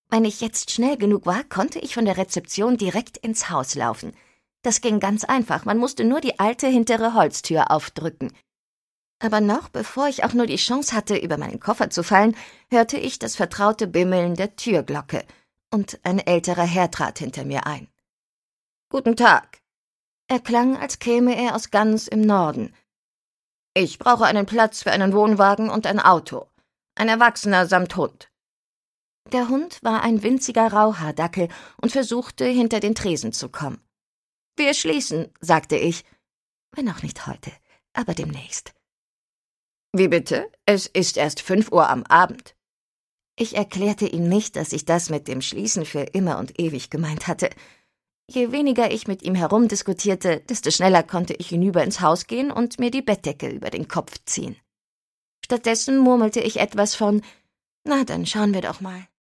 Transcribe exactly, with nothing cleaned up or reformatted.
Wenn ich jetzt schnell genug war, konnte ich von der Rezeption direkt ins Haus laufen. Das ging ganz einfach, man musste nur die alte hintere Holztür aufdrücken. Aber noch bevor ich auch nur die Chance hatte, über meinen Koffer zu fallen, hörte ich das vertraute Bimmeln der Türglocke, und ein älterer Herr trat hinter mir ein. »Guten Tag.« Er klang, als käme er aus ganz im Norden. »Ich brauche einen Platz für einen Wohnwagen und ein Auto. Ein Erwachsener samt Hund.« Der Hund war ein winziger Rauhaardackel und versuchte, hinter den Tresen zu kommen. »Wir schließen«, sagte ich. »Wenn auch nicht heute, aber demnächst.« »Wie bitte? Es ist erst fünf Uhr am Abend.« Ich erklärte ihm nicht, dass ich das mit dem Schließen für immer und ewig gemeint hatte. Je weniger ich mit ihm herumdiskutierte, desto schneller konnte ich hinüber ins Haus gehen und mir die Bettdecke über den Kopf ziehen. Stattdessen murmelte ich etwas von »Na, dann schauen wir doch mal«.